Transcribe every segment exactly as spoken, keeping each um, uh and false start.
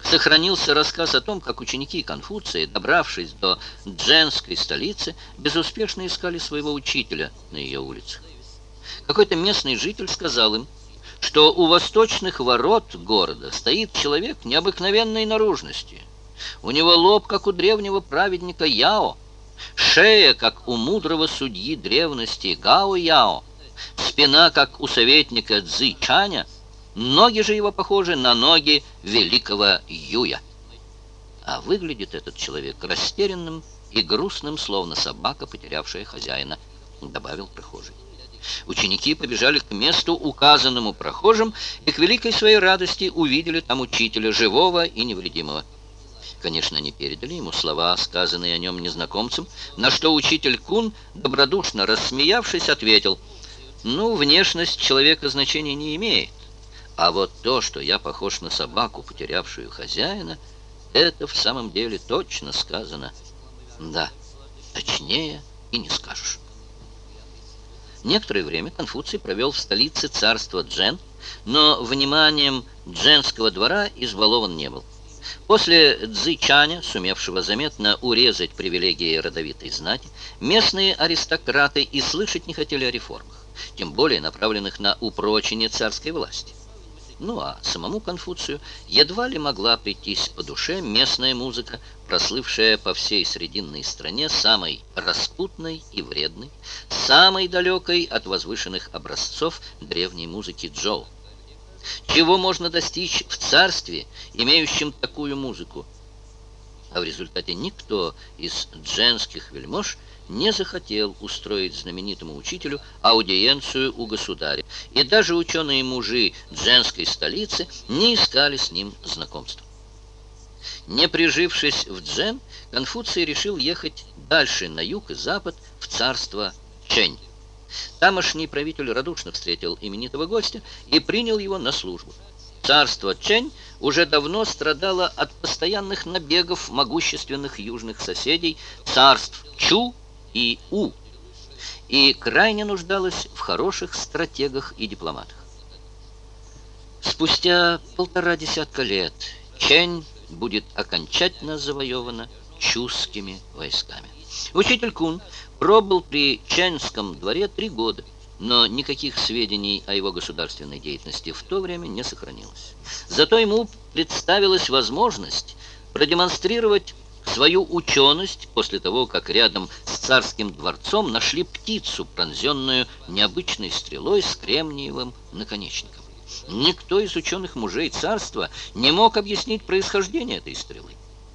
Сохранился рассказ о том, как ученики Конфуция, добравшись до дженской столицы, безуспешно искали своего учителя на ее улицах. Какой-то местный житель сказал им, что у восточных ворот города стоит человек необыкновенной наружности. У него лоб, как у древнего праведника Яо, шея, как у мудрого судьи древности Гао-Яо, спина, как у советника Цзы Чаня, ноги же его похожи на ноги великого Юя. А выглядит этот человек растерянным и грустным, словно собака, потерявшая хозяина, добавил прохожий. Ученики побежали к месту, указанному прохожим, и к великой своей радости увидели там учителя, живого и невредимого. Конечно, они передали ему слова, сказанные о нем незнакомцам, на что учитель Кун, добродушно рассмеявшись, ответил: «Ну, внешность человека значения не имеет, а вот то, что я похож на собаку, потерявшую хозяина, это в самом деле точно сказано. Да, точнее и не скажешь». Некоторое время Конфуций провел в столице царства Джен, но вниманием дженского двора избалован не был. После Цзы Чаня, сумевшего заметно урезать привилегии родовитой знати, местные аристократы и слышать не хотели о реформах, тем более направленных на упрочение царской власти. Ну а самому Конфуцию едва ли могла прийтись по душе местная музыка, прослывшая по всей Срединной стране самой распутной и вредной, самой далекой от возвышенных образцов древней музыки Чжоу. Чего можно достичь в царстве, имеющем такую музыку? А в результате никто из дженских вельмож не захотел устроить знаменитому учителю аудиенцию у государя, и даже ученые-мужи дженской столицы не искали с ним знакомства. Не прижившись в Джен, Конфуций решил ехать дальше на юг и запад в царство Чэнь. Тамошний правитель радушно встретил именитого гостя и принял его на службу. Царство Чэнь уже давно страдало от постоянных набегов могущественных южных соседей, царств Чу и У, и крайне нуждалось в хороших стратегах и дипломатах. Спустя полтора десятка лет Чэнь будет окончательно завоевана чускими войсками. Учитель Кун пробыл при чэньском дворе три года, но никаких сведений о его государственной деятельности в то время не сохранилось. Зато ему представилась возможность продемонстрировать свою ученость после того, как рядом с царским дворцом нашли птицу, пронзенную необычной стрелой с кремниевым наконечником. Никто из ученых мужей царства не мог объяснить происхождение этой стрелы.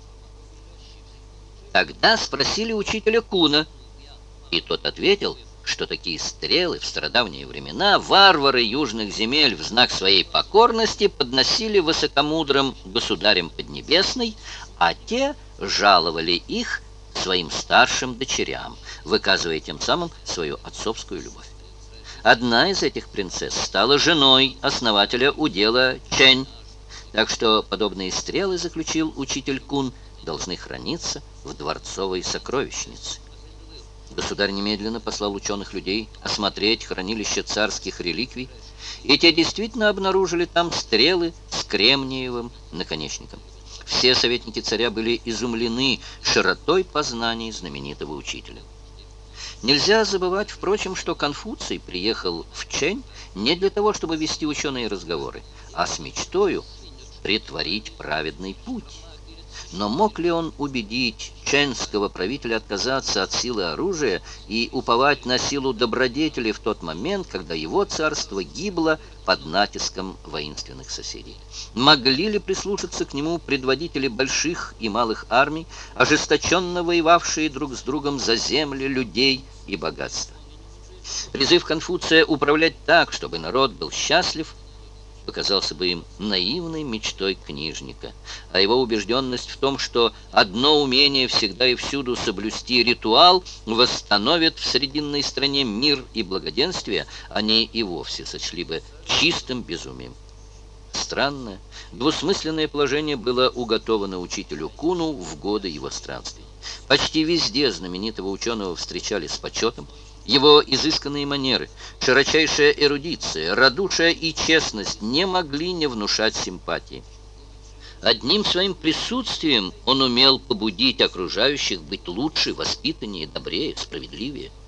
Тогда спросили учителя Куна, и тот ответил, что такие стрелы в стародавние времена варвары южных земель в знак своей покорности подносили высокомудрым государям Поднебесной, а те жаловали их своим старшим дочерям, выказывая тем самым свою отцовскую любовь. Одна из этих принцесс стала женой основателя удела Чэнь, так что подобные стрелы, заключил учитель Кун, должны храниться в дворцовой сокровищнице. Государь немедленно послал ученых людей осмотреть хранилище царских реликвий, и те действительно обнаружили там стрелы с кремниевым наконечником. Все советники царя были изумлены широтой познаний знаменитого учителя. Нельзя забывать, впрочем, что Конфуций приехал в Чэнь не для того, чтобы вести ученые разговоры, а с мечтою претворить праведный путь. Но мог ли он убедить чэньского правителя отказаться от силы оружия и уповать на силу добродетели в тот момент, когда его царство гибло под натиском воинственных соседей? Могли ли прислушаться к нему предводители больших и малых армий, ожесточенно воевавшие друг с другом за земли, людей и богатство? Призыв Конфуция управлять так, чтобы народ был счастлив, показался бы им наивной мечтой книжника, а его убежденность в том, что одно умение всегда и всюду соблюсти ритуал восстановит в Срединной стране мир и благоденствие, они и вовсе сочли бы чистым безумием. Странное, двусмысленное положение было уготовано учителю Куну в годы его странствий. Почти везде знаменитого ученого встречали с почетом. Его изысканные манеры, широчайшая эрудиция, радушие и честность не могли не внушать симпатии. Одним своим присутствием он умел побудить окружающих быть лучше, воспитаннее, добрее, справедливее.